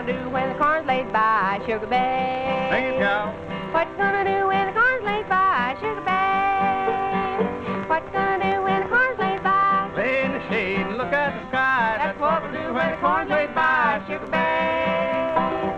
do when the corn's laid by, Sugar Babe? Sing it, gal. What you gonna do when the corn's laid by, Sugar Babe? What you gonna do when the corn's laid by? Lay in the shade and look at the sky. That's what we do when the corn's laid by, Sugar Babe.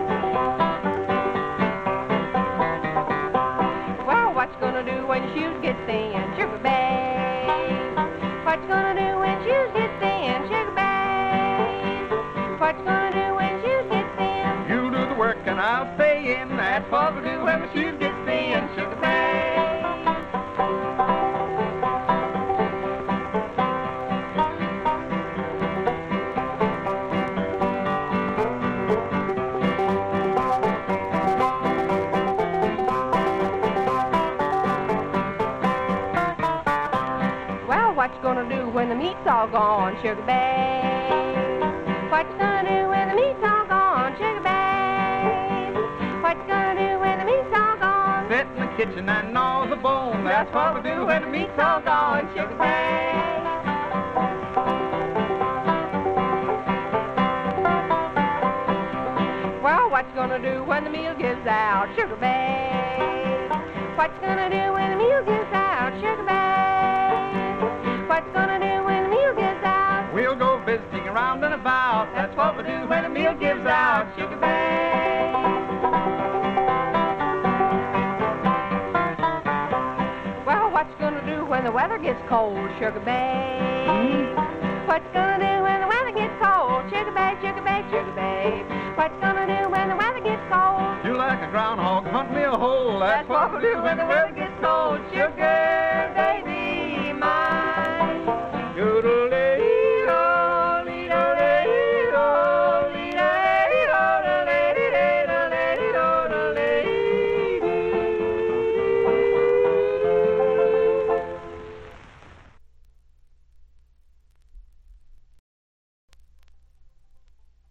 Well, what you gonna do when your shoes get thin, Sugar Babe? What you gonna do when shoes get thin, Sugar Babe? What you gonna do when shoes get thin? You do the work and I'll stay in. That's what we do when the shoes get thin, Sugar Babe. Well, what you gonna do when the meat's all gone, Sugar Babe? What you gonna do when the meat's all gone, Sugar Babe? What you gonna do when the meat's all gone? Sit in the kitchen and gnaw the bone. That's what we do when the meat's all gone, Sugar Babe. Well, what you gonna do when the meal gives out, Sugar Babe? What you gonna do when the meal gives out, Sugar Babe? What you gonna do when the meal gives out? We'll go visiting around and about. That's what we do when the meal gives out, Sugar Babe. Well, what you gonna do when the weather gets cold, Sugar Babe? What you gonna do when the weather gets cold, Sugar Babe, Sugar Babe, Sugar Babe? What you gonna do when the weather gets cold? You like a groundhog, hunt me a hole. That's what we do when the weather gets cold, Sugar